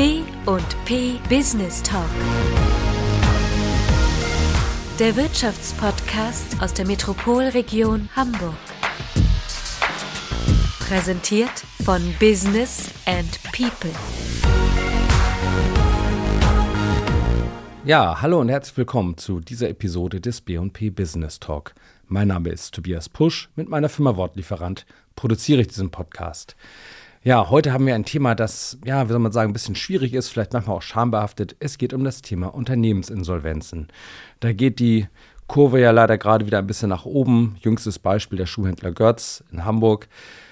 B&P Business Talk. Der Wirtschaftspodcast aus der Metropolregion Hamburg. Präsentiert von Business and People. Ja, hallo und herzlich willkommen zu dieser Episode des B&P Business Talk. Mein Name ist Tobias Pusch. Mit meiner Firma Wortlieferant produziere ich diesen Podcast. Ja, heute haben wir ein Thema, das, ja, wie soll man sagen, ein bisschen schwierig ist, vielleicht manchmal auch schambehaftet. Es geht um das Thema Unternehmensinsolvenzen. Da geht die Kurve ja leider gerade wieder ein bisschen nach oben. Jüngstes Beispiel der Schuhhändler Götz in Hamburg.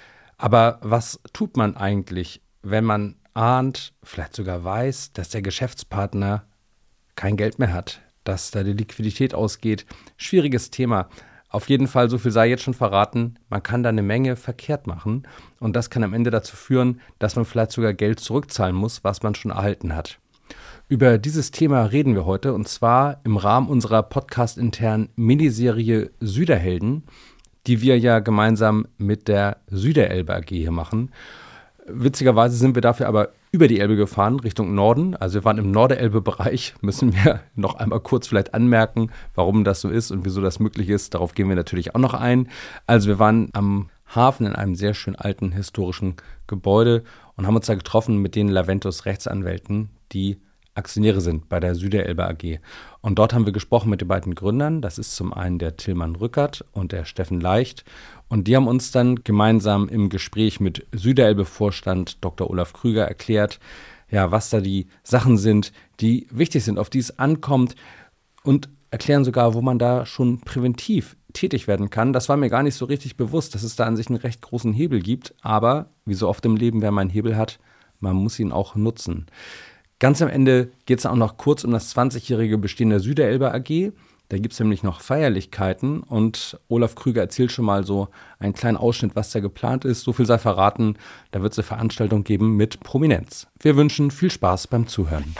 Aber was tut man eigentlich, wenn man ahnt, vielleicht sogar weiß, dass der Geschäftspartner kein Geld mehr hat, dass da die Liquidität ausgeht? Schwieriges Thema. Auf jeden Fall, so viel sei jetzt schon verraten, man kann da eine Menge verkehrt machen und das kann am Ende dazu führen, dass man vielleicht sogar Geld zurückzahlen muss, was man schon erhalten hat. Über dieses Thema reden wir heute und zwar im Rahmen unserer podcast-internen Miniserie Süderhelden, die wir ja gemeinsam mit der Süderelbe AG hier machen. Witzigerweise sind wir dafür aber über die Elbe gefahren, Richtung Norden. Also wir waren im Norderelbe-Bereich, müssen wir noch einmal kurz vielleicht anmerken, warum das so ist und wieso das möglich ist. Darauf gehen wir natürlich auch noch ein. Also wir waren am Hafen in einem sehr schön alten historischen Gebäude und haben uns da getroffen mit den Laventus Rechtsanwälten, die Aktionäre sind bei der Süderelbe AG. Und dort haben wir gesprochen mit den beiden Gründern. Das ist zum einen der Tillmann Rückert und der Steffen Leicht. Und die haben uns dann gemeinsam im Gespräch mit Süderelbe-Vorstand Dr. Olaf Krüger erklärt, ja, was da die Sachen sind, die wichtig sind, auf die es ankommt und erklären sogar, wo man da schon präventiv tätig werden kann. Das war mir gar nicht so richtig bewusst, dass es da an sich einen recht großen Hebel gibt. Aber wie so oft im Leben, wer mal einen Hebel hat, man muss ihn auch nutzen. Ganz am Ende geht es auch noch kurz um das 20-jährige Bestehen der Süderelbe AG. Da gibt es nämlich noch Feierlichkeiten und Olaf Krüger erzählt schon mal so einen kleinen Ausschnitt, was da geplant ist. So viel sei verraten, da wird es eine Veranstaltung geben mit Prominenz. Wir wünschen viel Spaß beim Zuhören.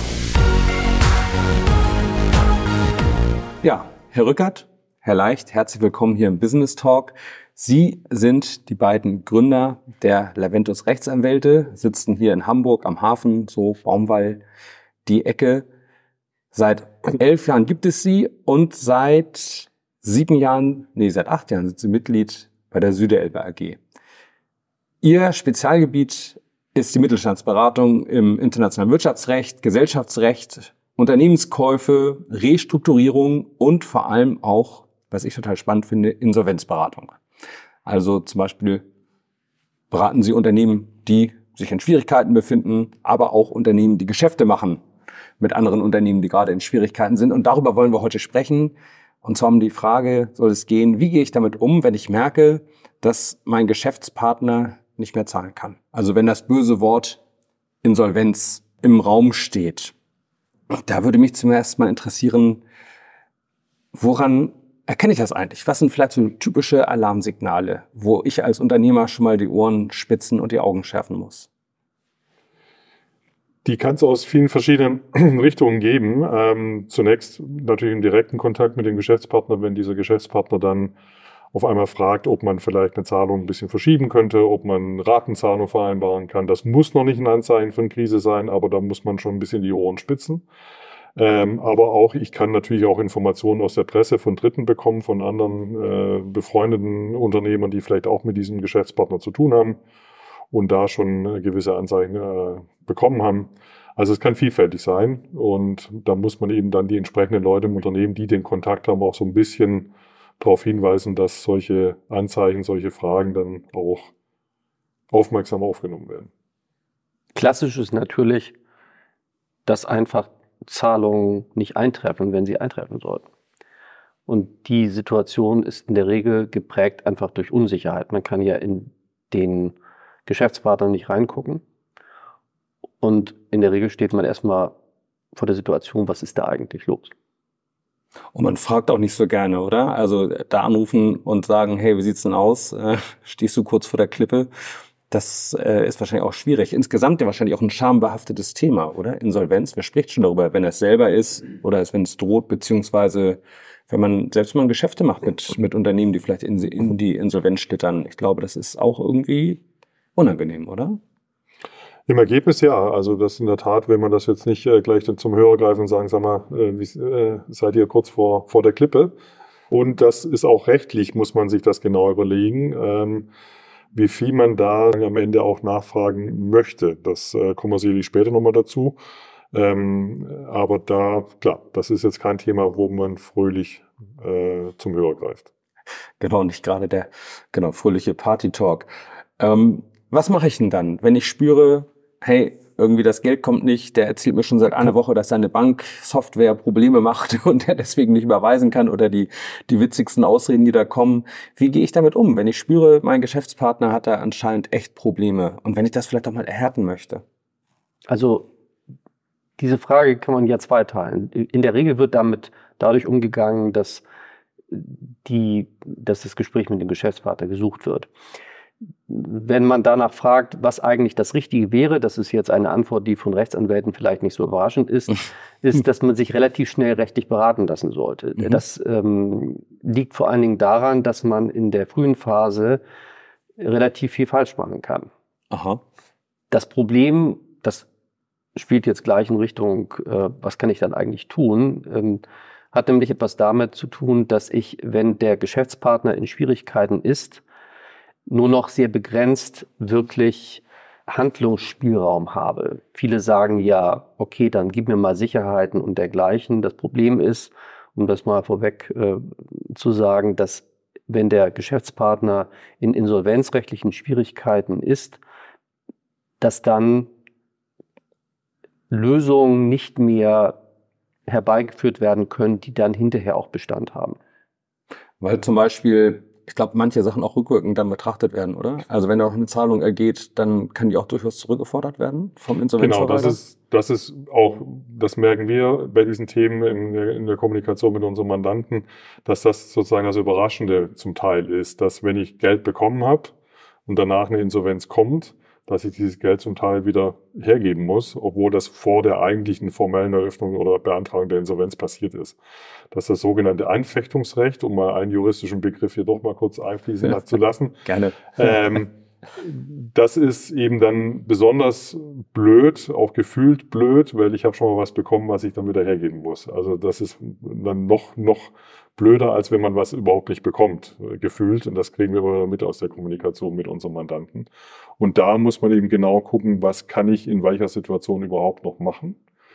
Ja, Herr Rückert, Herr Leicht, herzlich willkommen hier im Business Talk. Sie sind die beiden Gründer der Laventus Rechtsanwälte, sitzen hier in Hamburg am Hafen, so Baumwall, die Ecke. Seit 11 Jahren gibt es sie und seit 8 Jahren sind sie Mitglied bei der Süderelbe AG. Ihr Spezialgebiet ist die Mittelstandsberatung im internationalen Wirtschaftsrecht, Gesellschaftsrecht, Unternehmenskäufe, Restrukturierung und vor allem auch, was ich total spannend finde, Insolvenzberatung. Also zum Beispiel beraten Sie Unternehmen, die sich in Schwierigkeiten befinden, aber auch Unternehmen, die Geschäfte machen mit anderen Unternehmen, die gerade in Schwierigkeiten sind. Und darüber wollen wir heute sprechen. Und zwar um die Frage, soll es gehen, wie gehe ich damit um, wenn ich merke, dass mein Geschäftspartner nicht mehr zahlen kann? Also wenn das böse Wort Insolvenz im Raum steht. Da würde mich zuerst mal interessieren, woran erkenne ich das eigentlich? Was sind vielleicht so typische Alarmsignale, wo ich als Unternehmer schon mal die Ohren spitzen und die Augen schärfen muss? Die kann es aus vielen verschiedenen Richtungen geben. Zunächst natürlich im direkten Kontakt mit dem Geschäftspartner, wenn dieser Geschäftspartner dann auf einmal fragt, ob man vielleicht eine Zahlung ein bisschen verschieben könnte, ob man Ratenzahlung vereinbaren kann. Das muss noch nicht ein Anzeichen von Krise sein, aber da muss man schon ein bisschen die Ohren spitzen. Aber auch, ich kann natürlich auch Informationen aus der Presse von Dritten bekommen, von anderen befreundeten Unternehmern, die vielleicht auch mit diesem Geschäftspartner zu tun haben und da schon gewisse Anzeigen bekommen haben. Also es kann vielfältig sein und da muss man eben dann die entsprechenden Leute im Unternehmen, die den Kontakt haben, auch so ein bisschen darauf hinweisen, dass solche Anzeichen, solche Fragen dann auch aufmerksam aufgenommen werden. Klassisch ist natürlich, dass einfach Zahlungen nicht eintreffen, wenn sie eintreffen sollten. Und die Situation ist in der Regel geprägt einfach durch Unsicherheit. Man kann ja in den Geschäftspartner nicht reingucken. Und in der Regel steht man erstmal vor der Situation, was ist da eigentlich los? Und man fragt auch nicht so gerne, oder? Also da anrufen und sagen, hey, wie sieht's denn aus? Stehst du kurz vor der Klippe? Das ist wahrscheinlich auch schwierig. Insgesamt ja wahrscheinlich auch ein schambehaftetes Thema, oder? Insolvenz. Wer spricht schon darüber, wenn es selber ist oder wenn es droht, beziehungsweise wenn man Geschäfte macht mit Unternehmen, die vielleicht in die Insolvenz schlittern. Ich glaube, das ist auch irgendwie unangenehm, oder? Im Ergebnis ja, also das in der Tat, wenn man das jetzt nicht gleich dann zum Hörer greifen und sagen, sag mal, seid ihr kurz vor der Klippe? Und das ist auch rechtlich, muss man sich das genau überlegen, wie viel man da am Ende auch nachfragen möchte. Das kommen wir sicherlich später nochmal dazu. Aber da, klar, das ist jetzt kein Thema, wo man fröhlich zum Hörer greift. Genau, nicht gerade der fröhliche Party-Talk. Was mache ich denn dann, wenn ich spüre, hey, irgendwie das Geld kommt nicht, der erzählt mir schon seit einer Woche, dass seine Banksoftware Probleme macht und er deswegen nicht überweisen kann oder die witzigsten Ausreden, die da kommen. Wie gehe ich damit um, wenn ich spüre, mein Geschäftspartner hat da anscheinend echt Probleme und wenn ich das vielleicht auch mal erhärten möchte? Also diese Frage kann man ja zweiteilen. In der Regel wird dadurch umgegangen, dass das Gespräch mit dem Geschäftspartner gesucht wird. Wenn man danach fragt, was eigentlich das Richtige wäre, das ist jetzt eine Antwort, die von Rechtsanwälten vielleicht nicht so überraschend ist, dass man sich relativ schnell rechtlich beraten lassen sollte. Das liegt vor allen Dingen daran, dass man in der frühen Phase relativ viel falsch machen kann. Aha. Das Problem, das spielt jetzt gleich in Richtung, was kann ich dann eigentlich tun, hat nämlich etwas damit zu tun, dass ich, wenn der Geschäftspartner in Schwierigkeiten ist, nur noch sehr begrenzt wirklich Handlungsspielraum habe. Viele sagen ja, okay, dann gib mir mal Sicherheiten und dergleichen. Das Problem ist, um das mal vorweg zu sagen, dass wenn der Geschäftspartner in insolvenzrechtlichen Schwierigkeiten ist, dass dann Lösungen nicht mehr herbeigeführt werden können, die dann hinterher auch Bestand haben. Weil zum Beispiel, ich glaube, manche Sachen auch rückwirkend dann betrachtet werden, oder? Also wenn da auch eine Zahlung ergeht, dann kann die auch durchaus zurückgefordert werden vom Insolvenzverwalter? Genau, das ist auch, das merken wir bei diesen Themen in der Kommunikation mit unseren Mandanten, dass das sozusagen das Überraschende zum Teil ist, dass wenn ich Geld bekommen habe und danach eine Insolvenz kommt, dass ich dieses Geld zum Teil wieder hergeben muss, obwohl das vor der eigentlichen formellen Eröffnung oder Beantragung der Insolvenz passiert ist. Das ist das sogenannte Einfechtungsrecht, um mal einen juristischen Begriff hier doch mal kurz einfließen zu lassen. Gerne. Das ist eben dann besonders blöd, auch gefühlt blöd, weil ich habe schon mal was bekommen, was ich dann wieder hergeben muss. Also das ist dann noch blöder, als wenn man was überhaupt nicht bekommt, gefühlt. Und das kriegen wir immer mit aus der Kommunikation mit unseren Mandanten. Und da muss man eben genau gucken, was kann ich in welcher Situation überhaupt noch machen.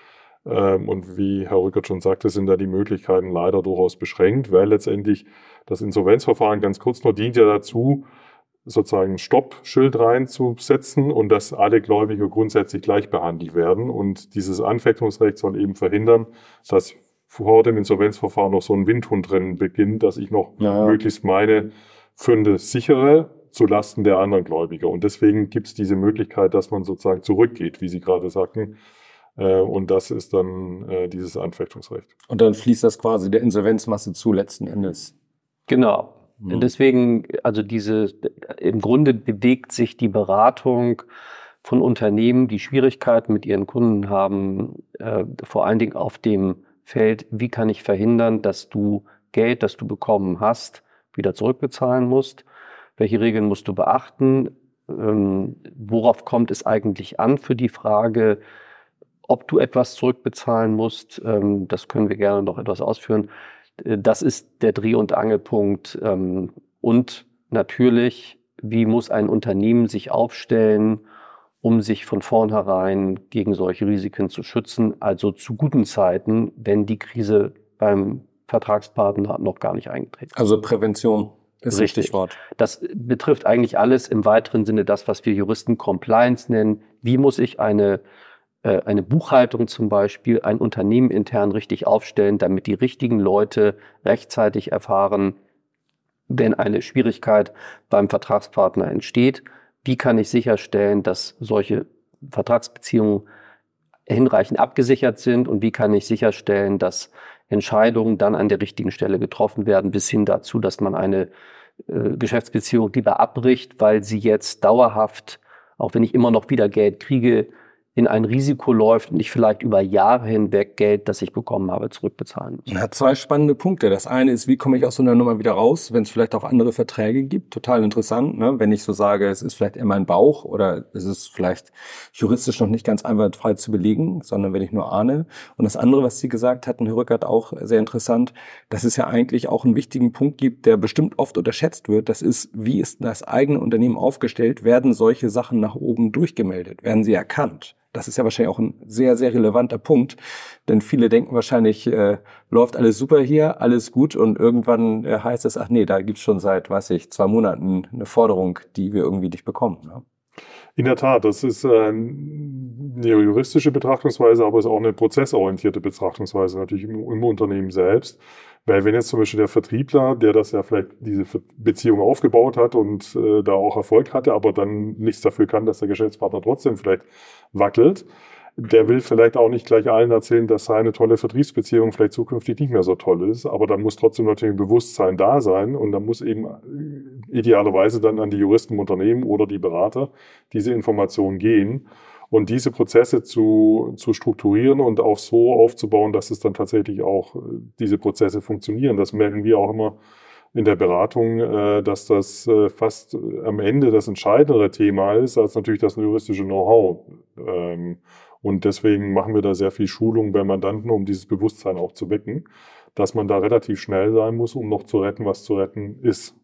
Und wie Herr Rückert schon sagte, sind da die Möglichkeiten leider durchaus beschränkt, weil letztendlich das Insolvenzverfahren, ganz kurz nur, dient ja dazu, sozusagen ein Stoppschild reinzusetzen und dass alle Gläubiger grundsätzlich gleich behandelt werden. Und dieses Anfechtungsrecht soll eben verhindern, dass vor dem Insolvenzverfahren noch so ein Windhundrennen beginnt, dass ich noch möglichst meine Pfünde sichere zulasten der anderen Gläubiger. Und deswegen gibt es diese Möglichkeit, dass man sozusagen zurückgeht, wie Sie gerade sagten. Und das ist dann dieses Anfechtungsrecht. Und dann fließt das quasi der Insolvenzmasse zu letzten Endes. Genau. Deswegen, also im Grunde bewegt sich die Beratung von Unternehmen, die Schwierigkeiten mit ihren Kunden haben, vor allen Dingen auf dem Feld, wie kann ich verhindern, dass du Geld, das du bekommen hast, wieder zurückbezahlen musst? Welche Regeln musst du beachten? Worauf kommt es eigentlich an für die Frage, ob du etwas zurückbezahlen musst? Das können wir gerne noch etwas ausführen. Das ist der Dreh- und Angelpunkt. Und natürlich, wie muss ein Unternehmen sich aufstellen, um sich von vornherein gegen solche Risiken zu schützen, also zu guten Zeiten, wenn die Krise beim Vertragspartner noch gar nicht eingetreten ist. Also Prävention ist ein Stichwort. Das betrifft eigentlich alles im weiteren Sinne, das, was wir Juristen Compliance nennen. Wie muss ich eine Buchhaltung zum Beispiel, ein Unternehmen intern richtig aufstellen, damit die richtigen Leute rechtzeitig erfahren, wenn eine Schwierigkeit beim Vertragspartner entsteht. Wie kann ich sicherstellen, dass solche Vertragsbeziehungen hinreichend abgesichert sind und wie kann ich sicherstellen, dass Entscheidungen dann an der richtigen Stelle getroffen werden, bis hin dazu, dass man eine Geschäftsbeziehung lieber abbricht, weil sie jetzt dauerhaft, auch wenn ich immer noch wieder Geld kriege, in ein Risiko läuft und ich vielleicht über Jahre hinweg Geld, das ich bekommen habe, zurückbezahlen muss. Hat zwei spannende Punkte. Das eine ist, wie komme ich aus so einer Nummer wieder raus, wenn es vielleicht auch andere Verträge gibt. Total interessant, ne? Wenn ich so sage, es ist vielleicht eher mein Bauch oder es ist vielleicht juristisch noch nicht ganz einwandfrei zu belegen, sondern wenn ich nur ahne. Und das andere, was Sie gesagt hatten, Herr Rückert, auch sehr interessant, dass es ja eigentlich auch einen wichtigen Punkt gibt, der bestimmt oft unterschätzt wird. Das ist, wie ist das eigene Unternehmen aufgestellt? Werden solche Sachen nach oben durchgemeldet? Werden sie erkannt? Das ist ja wahrscheinlich auch ein sehr, sehr relevanter Punkt, denn viele denken wahrscheinlich, läuft alles super hier, alles gut und irgendwann heißt es, ach nee, da gibt's schon seit, 2 Monaten eine Forderung, die wir irgendwie nicht bekommen. Ne? In der Tat, das ist eine juristische Betrachtungsweise, aber es ist auch eine prozessorientierte Betrachtungsweise natürlich im Unternehmen selbst. Weil wenn jetzt zum Beispiel der Vertriebler, der das ja vielleicht diese Beziehung aufgebaut hat und da auch Erfolg hatte, aber dann nichts dafür kann, dass der Geschäftspartner trotzdem vielleicht wackelt, der will vielleicht auch nicht gleich allen erzählen, dass seine tolle Vertriebsbeziehung vielleicht zukünftig nicht mehr so toll ist, aber dann muss trotzdem natürlich ein Bewusstsein da sein und dann muss eben idealerweise dann an die Juristen im Unternehmen oder die Berater diese Informationen gehen. Und diese Prozesse zu strukturieren und auch so aufzubauen, dass es dann tatsächlich auch diese Prozesse funktionieren. Das merken wir auch immer in der Beratung, dass das fast am Ende das entscheidendere Thema ist, als natürlich das juristische Know-how. Und deswegen machen wir da sehr viel Schulung bei Mandanten, um dieses Bewusstsein auch zu wecken, dass man da relativ schnell sein muss, um noch zu retten, was zu retten ist.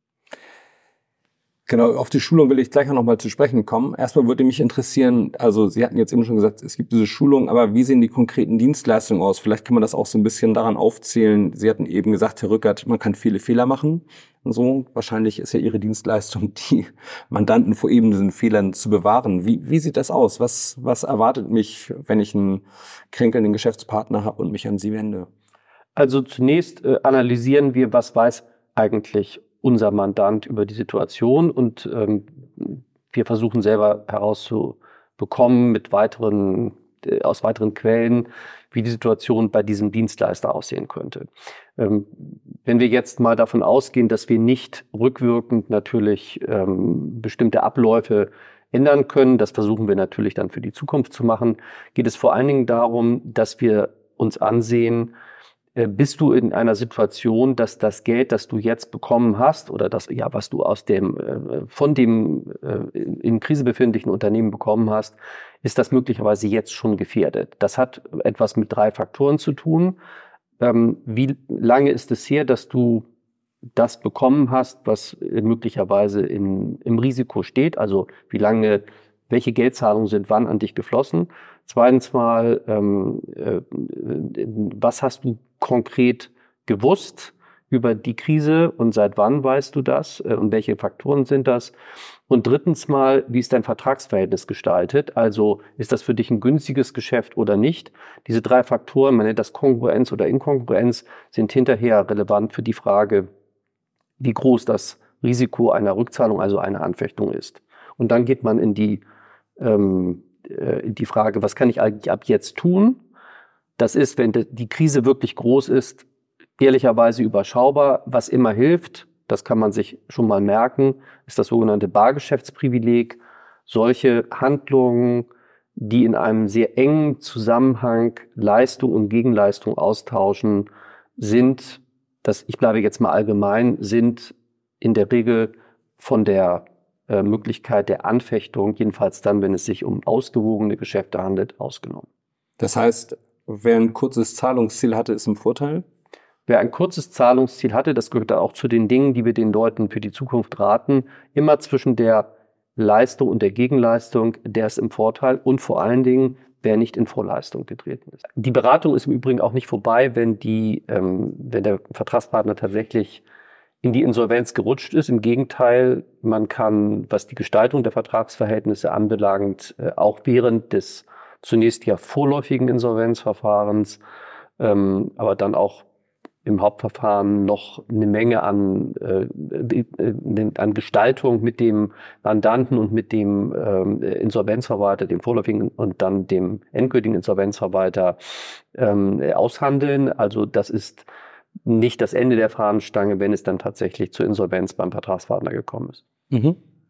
Genau, auf die Schulung will ich gleich noch mal zu sprechen kommen. Erstmal würde mich interessieren, also Sie hatten jetzt eben schon gesagt, es gibt diese Schulung, aber wie sehen die konkreten Dienstleistungen aus? Vielleicht kann man das auch so ein bisschen daran aufzählen. Sie hatten eben gesagt, Herr Rückert, man kann viele Fehler machen und so. Wahrscheinlich ist ja Ihre Dienstleistung, die Mandanten vor eben diesen Fehlern zu bewahren. Wie sieht das aus? Was erwartet mich, wenn ich einen kränkelnden Geschäftspartner habe und mich an Sie wende? Also zunächst analysieren wir, was weiß eigentlich unser Mandant über die Situation und wir versuchen selber herauszubekommen aus weiteren Quellen, wie die Situation bei diesem Dienstleister aussehen könnte. Wenn wir jetzt mal davon ausgehen, dass wir nicht rückwirkend natürlich bestimmte Abläufe ändern können, das versuchen wir natürlich dann für die Zukunft zu machen, geht es vor allen Dingen darum, dass wir uns ansehen, bist du in einer Situation, dass das Geld, das du jetzt bekommen hast oder das, ja, was du von dem in Krise befindlichen Unternehmen bekommen hast, ist das möglicherweise jetzt schon gefährdet? Das hat etwas mit 3 Faktoren zu tun. Wie lange ist es her, dass du das bekommen hast, was möglicherweise im Risiko steht? Also welche Geldzahlungen sind wann an dich geflossen? Zweitens mal, was hast du konkret gewusst über die Krise und seit wann weißt du das und welche Faktoren sind das? Und drittens mal, wie ist dein Vertragsverhältnis gestaltet? Also ist das für dich ein günstiges Geschäft oder nicht? Diese 3 Faktoren, man nennt das Kongruenz oder Inkongruenz, sind hinterher relevant für die Frage, wie groß das Risiko einer Rückzahlung, also einer Anfechtung ist. Und dann geht man in die Frage, was kann ich eigentlich ab jetzt tun? Das ist, wenn die Krise wirklich groß ist, ehrlicherweise überschaubar. Was immer hilft, das kann man sich schon mal merken, ist das sogenannte Bargeschäftsprivileg. Solche Handlungen, die in einem sehr engen Zusammenhang Leistung und Gegenleistung austauschen, ich bleibe jetzt mal allgemein, sind in der Regel von der Möglichkeit der Anfechtung, jedenfalls dann, wenn es sich um ausgewogene Geschäfte handelt, ausgenommen. Das heißt, wer ein kurzes Zahlungsziel hatte, ist im Vorteil? Wer ein kurzes Zahlungsziel hatte, das gehört auch zu den Dingen, die wir den Leuten für die Zukunft raten, immer zwischen der Leistung und der Gegenleistung, der ist im Vorteil und vor allen Dingen, wer nicht in Vorleistung getreten ist. Die Beratung ist im Übrigen auch nicht vorbei, wenn der Vertragspartner tatsächlich in die Insolvenz gerutscht ist. Im Gegenteil, man kann, was die Gestaltung der Vertragsverhältnisse anbelangt, auch während des zunächst ja vorläufigen Insolvenzverfahrens, aber dann auch im Hauptverfahren noch eine Menge an Gestaltung mit dem Mandanten und mit dem Insolvenzverwalter, dem vorläufigen und dann dem endgültigen Insolvenzverwalter aushandeln. Also das ist nicht das Ende der Fahnenstange, wenn es dann tatsächlich zur Insolvenz beim Vertragspartner gekommen ist. Mhm.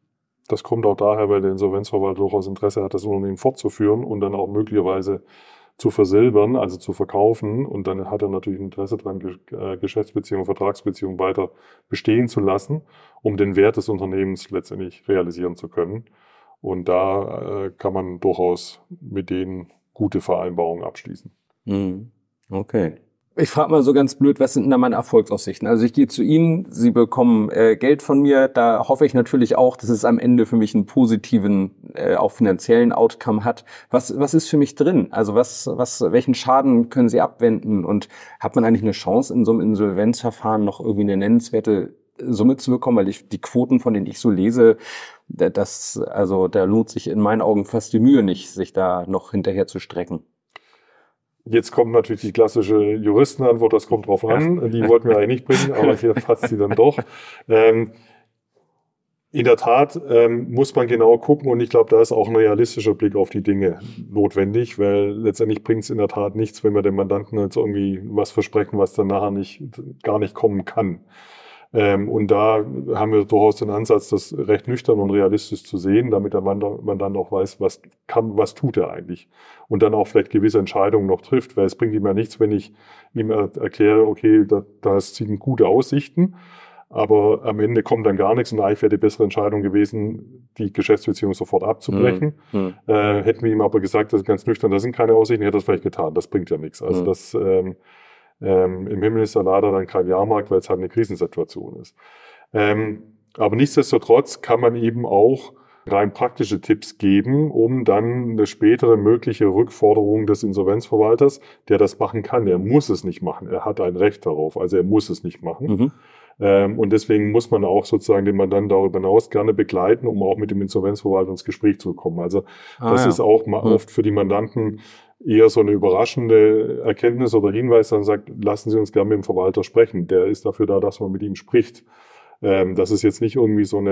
Das kommt auch daher, weil der Insolvenzverwalter durchaus Interesse hat, das Unternehmen fortzuführen und dann auch möglicherweise zu versilbern, also zu verkaufen. Und dann hat er natürlich ein Interesse daran, Geschäftsbeziehungen, Vertragsbeziehungen weiter bestehen zu lassen, um den Wert des Unternehmens letztendlich realisieren zu können. Und da kann man durchaus mit denen gute Vereinbarungen abschließen. Okay. Ich frage mal so ganz blöd, was sind denn da meine Erfolgsaussichten? Also ich gehe zu Ihnen, Sie bekommen Geld von mir, da hoffe ich natürlich auch, dass es am Ende für mich einen positiven, auch finanziellen Outcome hat. Was ist für mich drin? Also welchen Schaden können Sie abwenden? Und hat man eigentlich eine Chance, in so einem Insolvenzverfahren noch irgendwie eine nennenswerte Summe zu bekommen? Weil die Quoten, von denen ich so lese, da lohnt sich in meinen Augen fast die Mühe nicht, sich da noch hinterher zu strecken. Jetzt kommt natürlich die klassische Juristenantwort, das kommt drauf an. Die wollten wir eigentlich nicht bringen, aber hier passt sie dann doch. In der Tat muss man genau gucken und ich glaube, da ist auch ein realistischer Blick auf die Dinge notwendig, weil letztendlich bringt es in der Tat nichts, wenn wir dem Mandanten jetzt irgendwie was versprechen, was dann nachher gar nicht kommen kann. Und da haben wir durchaus den Ansatz, das recht nüchtern und realistisch zu sehen, damit der Mandant auch weiß, was tut er eigentlich. Und dann auch vielleicht gewisse Entscheidungen noch trifft, weil es bringt ihm ja nichts, wenn ich ihm erkläre, okay, das sind gute Aussichten, aber am Ende kommt dann gar nichts und eigentlich wäre die bessere Entscheidung gewesen, die Geschäftsbeziehung sofort abzubrechen. Hätten wir ihm aber gesagt, das ist ganz nüchtern, das sind keine Aussichten, hätte er das vielleicht getan. Das bringt ja nichts. Also das im Himmel ist da leider dann kein Jahrmarkt, weil es halt eine Krisensituation ist. Aber nichtsdestotrotz kann man eben auch rein praktische Tipps geben, um dann eine spätere mögliche Rückforderung des Insolvenzverwalters, der das machen kann. Er muss es nicht machen. Er hat ein Recht darauf. Also er muss es nicht machen. Und deswegen muss man auch sozusagen den Mandanten darüber hinaus gerne begleiten, um auch mit dem Insolvenzverwalter ins Gespräch zu kommen. Also das ist auch oft für die Mandanten eher so eine überraschende Erkenntnis oder Hinweis, dann sagt, lassen Sie uns gerne mit dem Verwalter sprechen. Der ist dafür da, dass man mit ihm spricht. Das ist jetzt nicht irgendwie so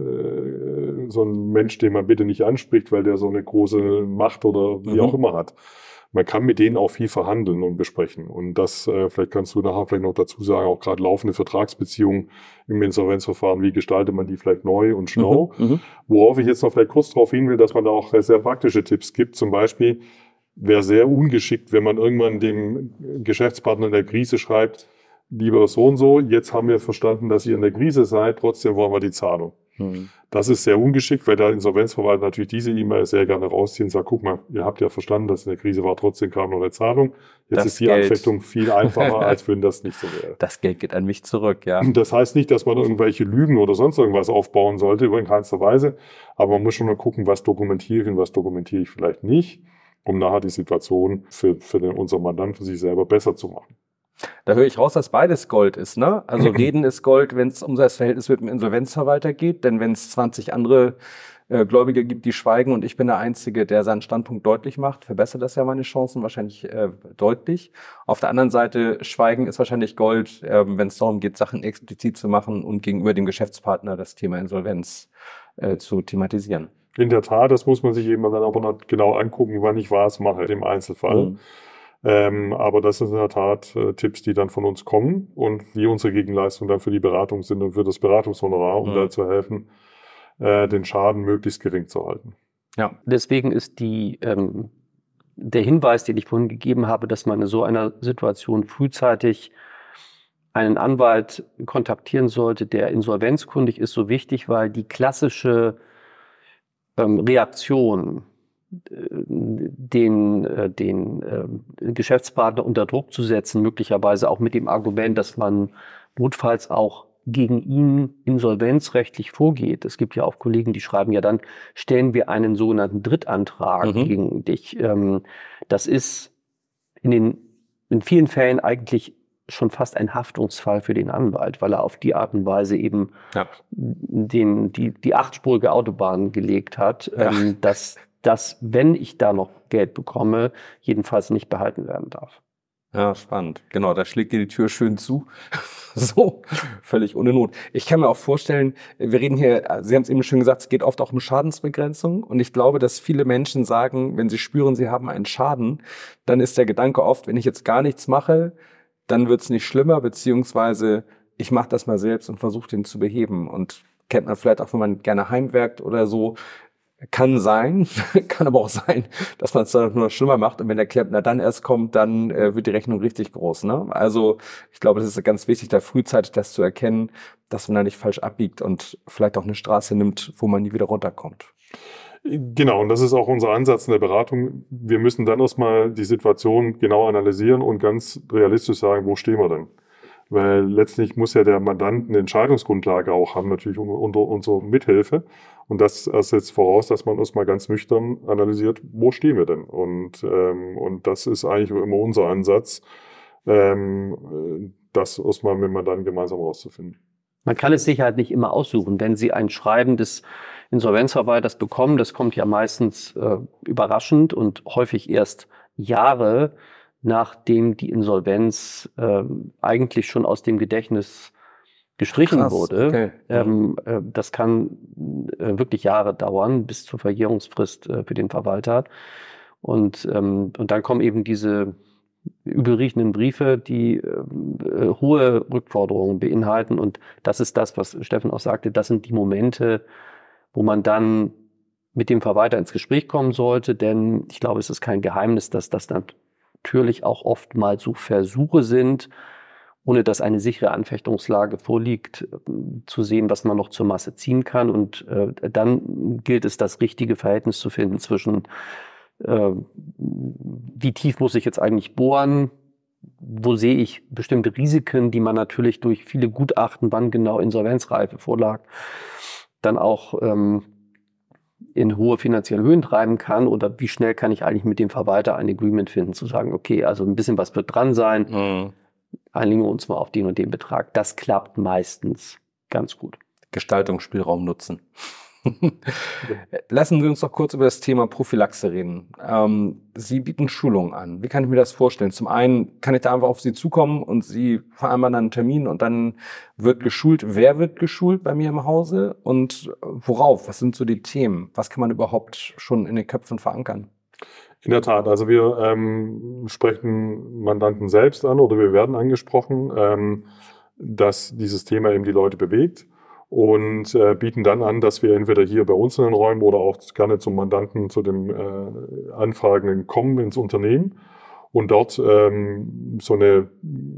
ein Mensch, den man bitte nicht anspricht, weil der so eine große Macht oder wie auch immer hat. Man kann mit denen auch viel verhandeln und besprechen. Und das, vielleicht kannst du nachher vielleicht noch dazu sagen, auch gerade laufende Vertragsbeziehungen im Insolvenzverfahren, wie gestaltet man die vielleicht neu und schlau? Worauf ich jetzt noch vielleicht kurz darauf hin will, dass man da auch sehr praktische Tipps gibt. Zum Beispiel wäre sehr ungeschickt, wenn man irgendwann dem Geschäftspartner in der Krise schreibt, lieber so und so, jetzt haben wir verstanden, dass ihr in der Krise seid, trotzdem wollen wir die Zahlung. Das ist sehr ungeschickt, weil der Insolvenzverwalter natürlich diese E-Mail sehr gerne rauszieht und sagt, guck mal, ihr habt ja verstanden, dass in der Krise war, trotzdem kam noch eine Zahlung. Jetzt das ist die Anfechtung viel einfacher, als wenn das nicht so wäre. Das Geld geht an mich zurück, ja. Das heißt nicht, dass man irgendwelche Lügen oder sonst irgendwas aufbauen sollte, in keinster Weise, aber man muss schon mal gucken, was dokumentiere ich und was dokumentiere ich vielleicht nicht, um nachher die Situation für unseren Mandanten, für sich selber besser zu machen. Da höre ich raus, dass beides Gold ist, ne? Also Reden ist Gold, wenn es um das Verhältnis mit dem Insolvenzverwalter geht, denn wenn es 20 andere Gläubige gibt, die schweigen und ich bin der Einzige, der seinen Standpunkt deutlich macht, verbessert das ja meine Chancen wahrscheinlich deutlich. Auf der anderen Seite, Schweigen ist wahrscheinlich Gold, wenn es darum geht, Sachen explizit zu machen und gegenüber dem Geschäftspartner das Thema Insolvenz zu thematisieren. In der Tat, das muss man sich eben dann aber noch genau angucken, wann ich was mache im Einzelfall. Aber das sind in der Tat Tipps, die dann von uns kommen und wie unsere Gegenleistung dann für die Beratung sind und für das Beratungshonorar, um da zu helfen, den Schaden möglichst gering zu halten. Ja, deswegen ist der Hinweis, den ich vorhin gegeben habe, dass man in so einer Situation frühzeitig einen Anwalt kontaktieren sollte, der insolvenzkundig ist, so wichtig, weil die klassische Reaktion, den Geschäftspartner unter Druck zu setzen, möglicherweise auch mit dem Argument, dass man notfalls auch gegen ihn insolvenzrechtlich vorgeht. Es gibt ja auch Kollegen, die schreiben ja dann, stellen wir einen sogenannten Drittantrag gegen dich. Das ist in vielen Fällen eigentlich schon fast ein Haftungsfall für den Anwalt, weil er auf die Art und Weise eben die achtspurige Autobahn gelegt hat, dass, wenn ich da noch Geld bekomme, jedenfalls nicht behalten werden darf. Ja, spannend. Genau, da schlägt dir die Tür schön zu. So, völlig ohne Not. Ich kann mir auch vorstellen, wir reden hier, Sie haben es eben schon gesagt, es geht oft auch um Schadensbegrenzung. Und ich glaube, dass viele Menschen sagen, wenn sie spüren, sie haben einen Schaden, dann ist der Gedanke oft, wenn ich jetzt gar nichts mache, dann wird es nicht schlimmer, beziehungsweise ich mache das mal selbst und versuche den zu beheben. Und kennt man vielleicht auch, wenn man gerne heimwerkt oder so. Kann sein, kann aber auch sein, dass man es dann nur schlimmer macht und wenn der Klempner dann erst kommt, dann wird die Rechnung richtig groß. Ne? Also ich glaube, es ist ganz wichtig, da frühzeitig das zu erkennen, dass man da nicht falsch abbiegt und vielleicht auch eine Straße nimmt, wo man nie wieder runterkommt. Genau, und das ist auch unser Ansatz in der Beratung. Wir müssen dann erstmal die Situation genau analysieren und ganz realistisch sagen, wo stehen wir denn? Weil letztlich muss ja der Mandant eine Entscheidungsgrundlage auch haben, natürlich unter unsere Mithilfe. Und das setzt voraus, dass man erstmal ganz nüchtern analysiert, wo stehen wir denn? Und das ist eigentlich immer unser Ansatz, das erstmal mit dem Mandanten gemeinsam rauszufinden. Man kann es sicher halt nicht immer aussuchen. Wenn Sie ein Schreiben des Insolvenzverwalters bekommen, das kommt ja meistens überraschend und häufig erst Jahre, nachdem die Insolvenz eigentlich schon aus dem Gedächtnis gestrichen wurde. Okay. Das kann wirklich Jahre dauern, bis zur Verjährungsfrist für den Verwalter. Und dann kommen eben diese übelriechenden Briefe, die hohe Rückforderungen beinhalten. Und das ist das, was Steffen auch sagte, das sind die Momente, wo man dann mit dem Verwalter ins Gespräch kommen sollte. Denn ich glaube, es ist kein Geheimnis, dass das dann natürlich auch oft mal so Versuche sind, ohne dass eine sichere Anfechtungslage vorliegt, zu sehen, was man noch zur Masse ziehen kann. Und dann gilt es, das richtige Verhältnis zu finden zwischen wie tief muss ich jetzt eigentlich bohren, wo sehe ich bestimmte Risiken, die man natürlich durch viele Gutachten, wann genau Insolvenzreife vorlag, dann auch in hohe finanzielle Höhen treiben kann oder wie schnell kann ich eigentlich mit dem Verwalter ein Agreement finden, zu sagen, okay, also ein bisschen was wird dran sein, einigen wir uns mal auf den und den Betrag. Das klappt meistens ganz gut. Gestaltungsspielraum nutzen. Lassen Sie uns doch kurz über das Thema Prophylaxe reden. Sie bieten Schulungen an. Wie kann ich mir das vorstellen? Zum einen kann ich da einfach auf Sie zukommen und Sie vereinbaren dann einen Termin und dann wird geschult. Wer wird geschult bei mir im Hause und worauf? Was sind so die Themen? Was kann man überhaupt schon in den Köpfen verankern? In der Tat, also wir sprechen Mandanten selbst an oder wir werden angesprochen, dass dieses Thema eben die Leute bewegt. Und bieten dann an, dass wir entweder hier bei uns in den Räumen oder auch gerne zum Mandanten, zu dem Anfragenden kommen ins Unternehmen und dort so eine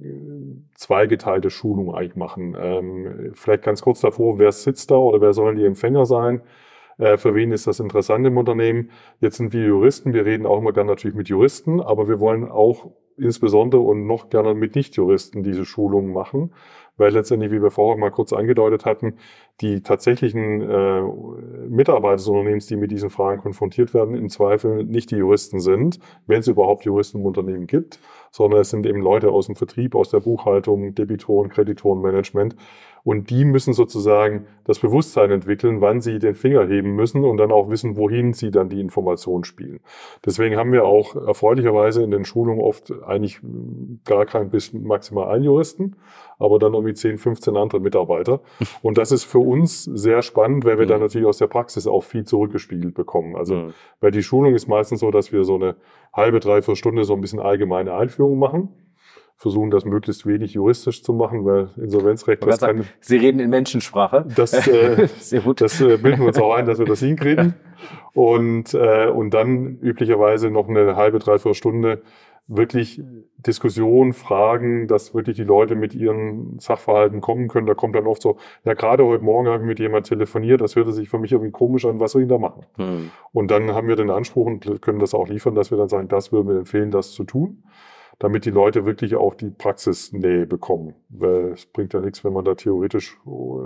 zweigeteilte Schulung eigentlich machen. Vielleicht ganz kurz davor, wer sitzt da oder wer sollen die Empfänger sein? Für wen ist das interessant im Unternehmen? Jetzt sind wir Juristen, wir reden auch immer gerne natürlich mit Juristen, aber wir wollen auch insbesondere und noch gerne mit Nichtjuristen diese Schulungen machen, weil letztendlich, wie wir vorher mal kurz angedeutet hatten, die tatsächlichen Mitarbeiter des Unternehmens, die mit diesen Fragen konfrontiert werden, im Zweifel nicht die Juristen sind, wenn es überhaupt Juristen im Unternehmen gibt, sondern es sind eben Leute aus dem Vertrieb, aus der Buchhaltung, Debitoren, Kreditorenmanagement. Und die müssen sozusagen das Bewusstsein entwickeln, wann sie den Finger heben müssen und dann auch wissen, wohin sie dann die Information spielen. Deswegen haben wir auch erfreulicherweise in den Schulungen oft eigentlich gar kein bis maximal einen Juristen, aber dann irgendwie 10, 15 andere Mitarbeiter. Und das ist für uns sehr spannend, weil wir dann natürlich aus der Praxis auch viel zurückgespiegelt bekommen. Also weil die Schulung ist meistens so, dass wir so eine halbe, dreiviertel Stunde so ein bisschen allgemeine Einführung machen. Versuchen, das möglichst wenig juristisch zu machen, weil Insolvenzrecht ist keine... Sie reden in Menschensprache. Das, sehr gut. Das bilden wir uns auch ein, dass wir das hinkriegen. Und dann üblicherweise noch eine halbe, dreiviertel Stunde wirklich Diskussion, Fragen, dass wirklich die Leute mit ihren Sachverhalten kommen können. Da kommt dann oft so, ja, gerade heute Morgen habe ich mit jemandem telefoniert, das hörte sich für mich irgendwie komisch an, was soll ich da machen? Und dann haben wir den Anspruch und können das auch liefern, dass wir dann sagen, das würden wir empfehlen, das zu tun, damit die Leute wirklich auch die Praxisnähe bekommen. Weil es bringt ja nichts, wenn man da theoretisch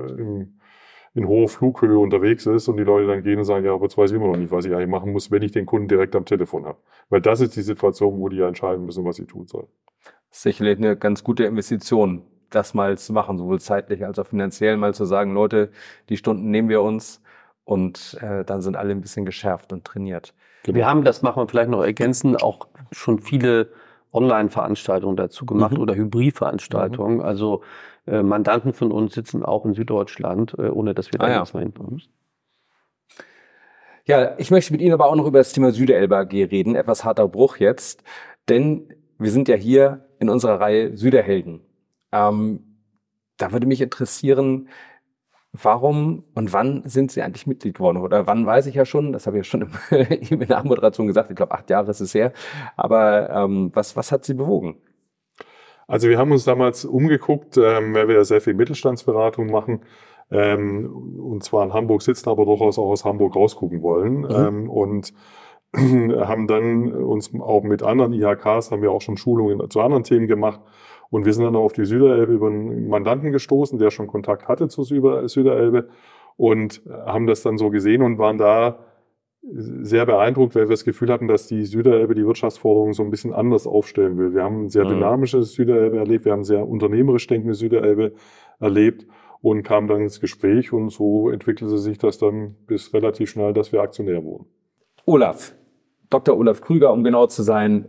in hoher Flughöhe unterwegs ist und die Leute dann gehen und sagen, ja, aber jetzt weiß ich immer noch nicht, was ich eigentlich machen muss, wenn ich den Kunden direkt am Telefon habe. Weil das ist die Situation, wo die ja entscheiden müssen, was sie tun sollen. Sicherlich eine ganz gute Investition, das mal zu machen, sowohl zeitlich als auch finanziell, mal zu sagen, Leute, die Stunden nehmen wir uns und dann sind alle ein bisschen geschärft und trainiert. Genau. Wir haben, das machen wir vielleicht noch ergänzen, auch schon viele Online-Veranstaltungen dazu gemacht oder Hybrid-Veranstaltungen. Also Mandanten von uns sitzen auch in Süddeutschland, ohne dass wir da jetzt mal hinkommen müssen. Ja, ich möchte mit Ihnen aber auch noch über das Thema Süderelbe AG reden. Etwas harter Bruch jetzt, denn wir sind ja hier in unserer Reihe Süderhelden. Da würde mich interessieren, Warum und wann sind Sie eigentlich Mitglied geworden? Oder wann weiß ich ja schon, das habe ich ja schon in der Anmoderation gesagt, ich glaube 8 Jahre ist es her. Aber was hat Sie bewogen? Also wir haben uns damals umgeguckt, weil wir ja sehr viel Mittelstandsberatung machen, und zwar in Hamburg sitzen, aber durchaus auch aus Hamburg rausgucken wollen. Und haben dann uns auch mit anderen IHKs, haben wir auch schon Schulungen zu anderen Themen gemacht. Und wir sind dann auf die Süderelbe über einen Mandanten gestoßen, der schon Kontakt hatte zur Süderelbe, und haben das dann so gesehen und waren da sehr beeindruckt, weil wir das Gefühl hatten, dass die Süderelbe die Wirtschaftsforderungen so ein bisschen anders aufstellen will. Wir haben ein sehr dynamisches Süderelbe erlebt, wir haben sehr unternehmerisch denkende Süderelbe erlebt und kamen dann ins Gespräch, und so entwickelte sich das dann bis relativ schnell, dass wir Aktionär wurden. Olaf, Dr. Olaf Krüger, um genau zu sein,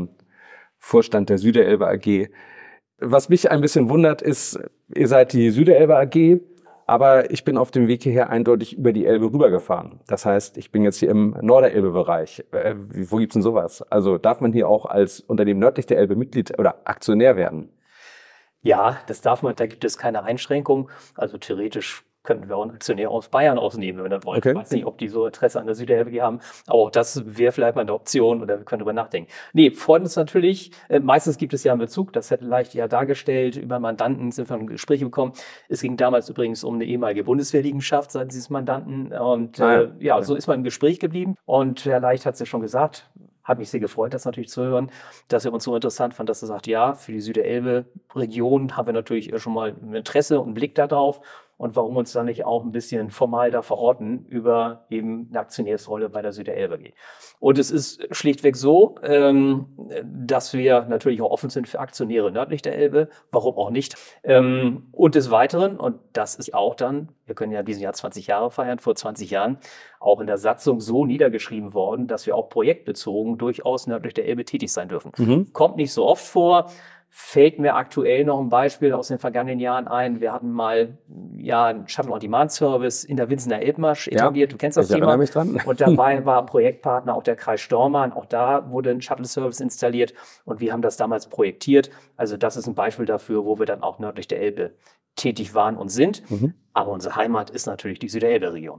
Vorstand der Süderelbe AG. Was mich ein bisschen wundert ist, ihr seid die Süderelbe AG, aber ich bin auf dem Weg hierher eindeutig über die Elbe rübergefahren. Das heißt, ich bin jetzt hier im Norderelbe-Bereich. Wo gibt's denn sowas? Also darf man hier auch als Unternehmen nördlich der Elbe Mitglied oder Aktionär werden? Ja, das darf man, da gibt es keine Einschränkung. Also theoretisch könnten wir auch einen Aktionär aus Bayern ausnehmen, wenn wir das wollen. Okay. Ich weiß nicht, ob die so Interesse an der Süderelbe haben, aber auch das wäre vielleicht mal eine Option oder wir können darüber nachdenken. Nee, freut uns natürlich. Meistens gibt es ja einen Bezug, das hätte leicht ja dargestellt, über Mandanten sind wir in Gespräche bekommen. Es ging damals übrigens um eine ehemalige Bundeswehrliegenschaft seitens dieses Mandanten und so ist man im Gespräch geblieben und Herr Leicht hat es ja schon gesagt, hat mich sehr gefreut, das natürlich zu hören, dass er uns so interessant fand, dass er sagt, ja, für die Süderelbe-Region haben wir natürlich schon mal ein Interesse und einen Blick darauf. Und warum uns dann nicht auch ein bisschen formal da verorten über eben eine Aktionärsrolle bei der Süderelbe AG. Und es ist schlichtweg so, dass wir natürlich auch offen sind für Aktionäre nördlich der Elbe. Warum auch nicht? Und des Weiteren, und das ist auch dann, wir können ja diesen Jahr 20 Jahre feiern, vor 20 Jahren, auch in der Satzung so niedergeschrieben worden, dass wir auch projektbezogen durchaus nördlich der Elbe tätig sein dürfen. Kommt nicht so oft vor. Fällt mir aktuell noch ein Beispiel aus den vergangenen Jahren ein. Wir hatten mal einen Shuttle-on-Demand-Service in der Winsener Elbmarsch etabliert. Du kennst das Thema. Erinnere mich dran. Und dabei war Projektpartner auch der Kreis Stormarn. Auch da wurde ein Shuttle-Service installiert und wir haben das damals projektiert. Also das ist ein Beispiel dafür, wo wir dann auch nördlich der Elbe tätig waren und sind. Aber unsere Heimat ist natürlich die Süderelbe-Region.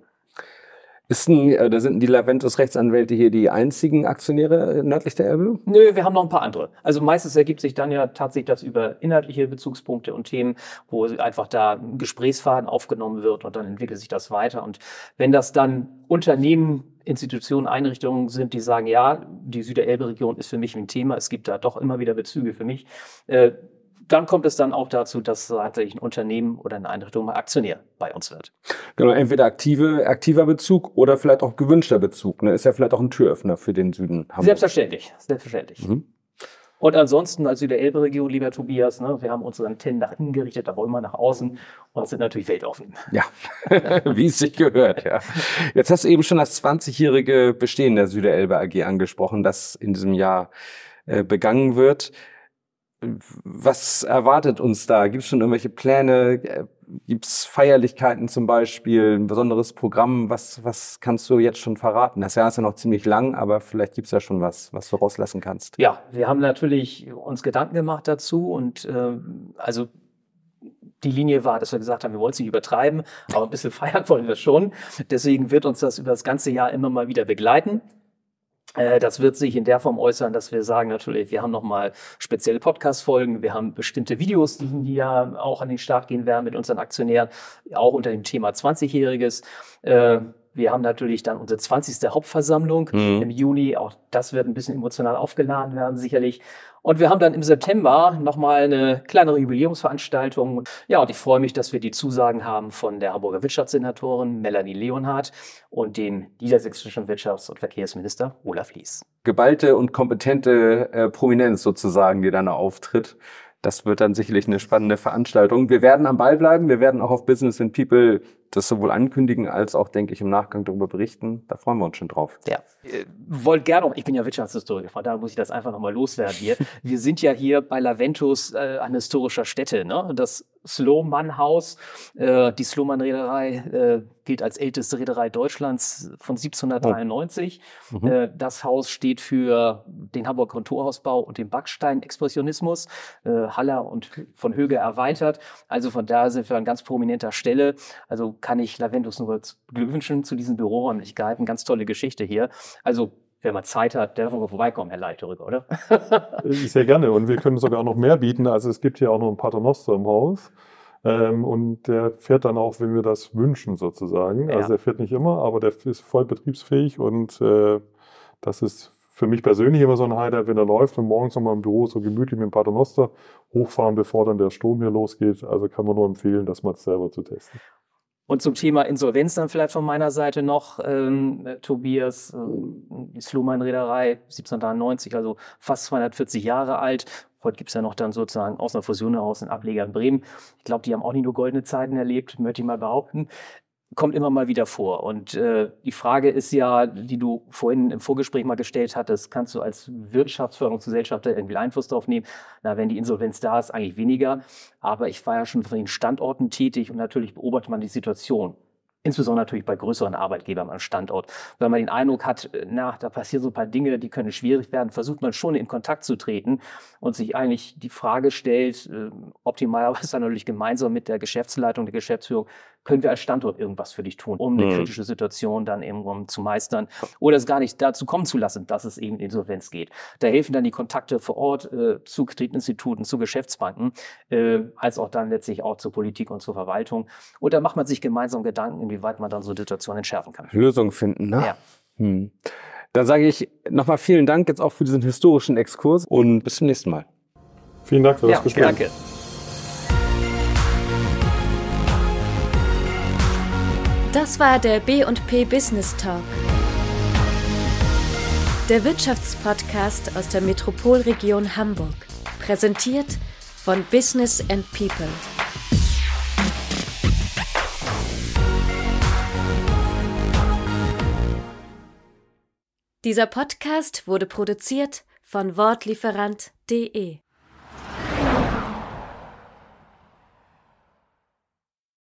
Da sind die Laventus Rechtsanwälte hier die einzigen Aktionäre nördlich der Elbe? Nö, wir haben noch ein paar andere. Also meistens ergibt sich dann ja tatsächlich das über inhaltliche Bezugspunkte und Themen, wo einfach da ein Gesprächsfaden aufgenommen wird und dann entwickelt sich das weiter. Und wenn das dann Unternehmen, Institutionen, Einrichtungen sind, die sagen, ja, die Süderelbe-Region ist für mich ein Thema, es gibt da doch immer wieder Bezüge für mich, dann kommt es dann auch dazu, dass tatsächlich ein Unternehmen oder eine Einrichtung mal Aktionär bei uns wird. Genau, entweder aktiver Bezug oder vielleicht auch gewünschter Bezug. Ne? Ist ja vielleicht auch ein Türöffner für den Süden Hamburg. Selbstverständlich. Und ansonsten als Süderelbe-Region, lieber Tobias, ne, wir haben unsere Antennen nach innen gerichtet, aber immer nach außen und sind natürlich weltoffen. Ja, wie es sich gehört. Ja. Jetzt hast du eben schon das 20-jährige Bestehen der Süderelbe AG angesprochen, das in diesem Jahr begangen wird. Was erwartet uns da? Gibt es schon irgendwelche Pläne? Gibt es Feierlichkeiten zum Beispiel? Ein besonderes Programm? Was kannst du jetzt schon verraten? Das Jahr ist ja noch ziemlich lang, aber vielleicht gibt es ja schon was du rauslassen kannst. Ja, wir haben natürlich uns Gedanken gemacht dazu und also die Linie war, dass wir gesagt haben, wir wollen es nicht übertreiben, aber ein bisschen feiern wollen wir schon. Deswegen wird uns das über das ganze Jahr immer mal wieder begleiten. Das wird sich in der Form äußern, dass wir sagen natürlich, wir haben nochmal spezielle Podcast-Folgen, wir haben bestimmte Videos, die ja auch an den Start gehen werden mit unseren Aktionären, auch unter dem Thema 20-Jähriges. Wir haben natürlich dann unsere 20. Hauptversammlung im Juni, auch das wird ein bisschen emotional aufgeladen werden sicherlich. Und wir haben dann im September nochmal eine kleinere Jubiläumsveranstaltung. Ja, und ich freue mich, dass wir die Zusagen haben von der Hamburger Wirtschaftssenatorin Melanie Leonhardt und dem niedersächsischen Wirtschafts- und Verkehrsminister Olaf Lies. Geballte und kompetente Prominenz sozusagen, die dann auftritt. Das wird dann sicherlich eine spannende Veranstaltung. Wir werden am Ball bleiben. Wir werden auch auf Business and People das sowohl ankündigen als auch, denke ich, im Nachgang darüber berichten. Da freuen wir uns schon drauf. Ja, wollt gerne, ich bin ja Wirtschaftshistoriker, von daher muss ich das einfach nochmal loswerden hier. Wir sind ja hier bei Laventus an historischer Stätte, ne? Das Sloman-Haus, die Sloman-Reederei gilt als älteste Reederei Deutschlands von 1793. Das Haus steht für den Hamburger Kontorhausbau und den Backstein-Expressionismus, Haller und von Höger erweitert. Also von daher sind wir an ganz prominenter Stelle. Also kann ich Lavendus nur beglückwünschen zu diesem Büro und ich halte eine ganz tolle Geschichte hier. Also wenn man Zeit hat, darf man vorbeikommen, Herr Leitrücker, oder? Sehr gerne. Und wir können sogar noch mehr bieten. Also es gibt hier auch noch einen Paternoster im Haus. Und der fährt dann auch, wenn wir das wünschen, sozusagen. Ja. Also der fährt nicht immer, aber der ist voll betriebsfähig. Und das ist für mich persönlich immer so ein Highlight, wenn er läuft und morgens nochmal im Büro so gemütlich mit dem Paternoster hochfahren, bevor dann der Sturm hier losgeht. Also kann man nur empfehlen, das mal selber zu testen. Und zum Thema Insolvenz dann vielleicht von meiner Seite noch, Tobias, die Sluman-Reederei, 1793, also fast 240 Jahre alt. Heute gibt es ja noch dann sozusagen aus einer Fusion heraus einen Ableger in Bremen. Ich glaube, die haben auch nicht nur goldene Zeiten erlebt, möchte ich mal behaupten. Kommt immer mal wieder vor. Und die Frage ist ja, die du vorhin im Vorgespräch mal gestellt hattest, kannst du als Wirtschaftsförderungsgesellschafter irgendwie Einfluss darauf nehmen? Na, wenn die Insolvenz da ist, eigentlich weniger. Aber ich war ja schon von den Standorten tätig und natürlich beobachtet man die Situation. Insbesondere natürlich bei größeren Arbeitgebern am Standort. Wenn man den Eindruck hat, na, da passieren so ein paar Dinge, die können schwierig werden, versucht man schon in Kontakt zu treten und sich eigentlich die Frage stellt, optimalerweise dann natürlich gemeinsam mit der Geschäftsleitung, der Geschäftsführung, können wir als Standort irgendwas für dich tun, um eine kritische Situation dann irgendwann zu meistern oder es gar nicht dazu kommen zu lassen, dass es eben in Insolvenz geht. Da helfen dann die Kontakte vor Ort zu Kreditinstituten, zu Geschäftsbanken, als auch dann letztlich auch zur Politik und zur Verwaltung. Und da macht man sich gemeinsam Gedanken, inwieweit man dann so Situationen entschärfen kann. Lösungen finden, ne? Ja. Dann sage ich nochmal vielen Dank jetzt auch für diesen historischen Exkurs und bis zum nächsten Mal. Vielen Dank für das Gespräch. Danke. Das war der B&P Business Talk. Der Wirtschaftspodcast aus der Metropolregion Hamburg. Präsentiert von Business & People. Dieser Podcast wurde produziert von Wortlieferant.de